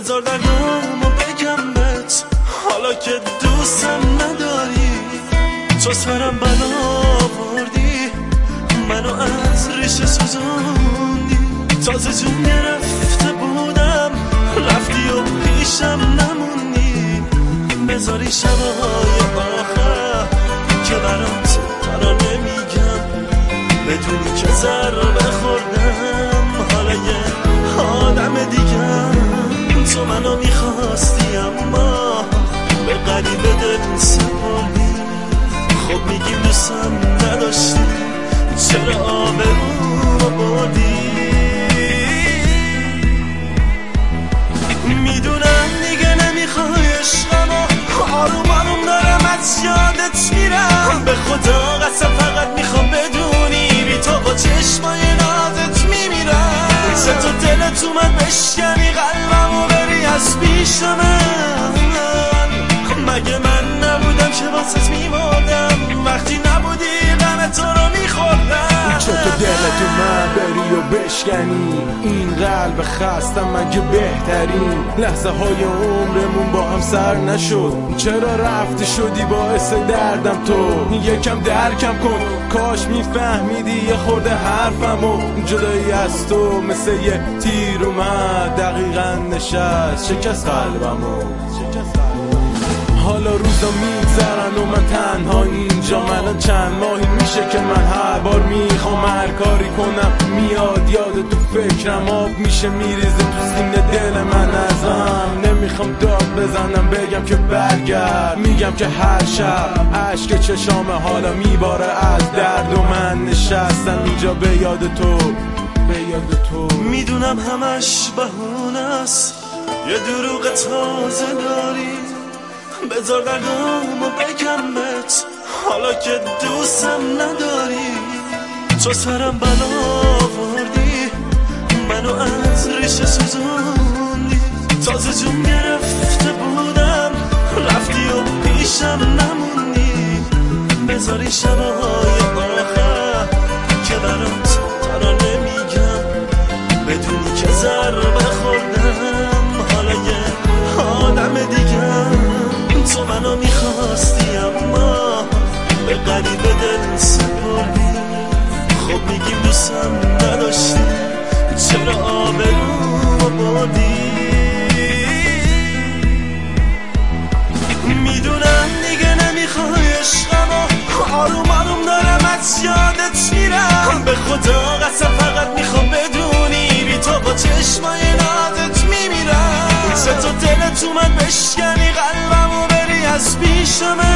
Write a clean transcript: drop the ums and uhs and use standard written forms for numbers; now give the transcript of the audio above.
بذار دردامو بگم بهت حالا که دوستم نداری. تو سرم بلا بردی، منو از ریشه سوزوندی. تازه جون گرفته بودم رفتی و پیشم نموندی. بذاری شبای آخر که برات ترانه میگم، بدونی که ضربه خوردم حالا یه آدم دیگم. تو منو میخواستی اما به غریبه دل سپردی. خب میگیم دوستم نداشتی، چرا آبرومو بردی؟ میدونم دیگه نمیخوای عشقمو، آروم آروم دارم از یادت میرم. به خدا قسم فقط میخوام بدونی بی تو با چشمای نازت میمیرم. سه تو دلت اومد بشکنی قلبمو بری از پیش من. مگه من نبودم که واسط میمردم وقتی نبودی غم تو رو میخوردم. چه تو دلت اومد بری و بشکنی این قلب خستم من که بهترین لحظه های عمرمون با هم سر نشد. چرا رفتی شدی باعث دردم؟ تو یکم درکم کن، کاش میفهمیدی یه خورده حرفمو. جدایی از تو مثل یه تیر اومد دقیقا نشست شکست قلبمو. حالا روزا میگذرن و من تنها اینجا. من چند ماهی میشه که من هر بار میخوام هر کاری کنم میاد یاد تو فکرم آب میشه میریزه تو سینه دل من ازم. نمیخوام داد بزنم بگم که برگرد، میگم که هر شب عشق چشام حالا میباره از درد و من نشستم اینجا به یاد تو، به یاد تو. میدونم همش بهونه است، یه دروغ تازه داری. بذار دردامو بگم بهت حالا که دوستم نداری. تو سرم بلا بردی، منو از ریشه سوزوندی. تازه جون گرفته بودم رفتی و پیشم نموندی. بذاری شبای آخر که برات ترانه میگم، بدونی که ضربه خوردم حالا یه آدم دیگم. تو منو میخواستی اما به غریبه دل سپردی. خب میگیم دوستم نداشتی، چرا آبرومو بردی؟ میدونم دیگه نمیخوای عشقمو، آروم آروم دارم از یادت میرم. به خدا قسم فقط میخوام بدونی بی تو با چشمای نازت میمیرم. سه تو دلت اومد بشکنی قلبمو بری از پیش من.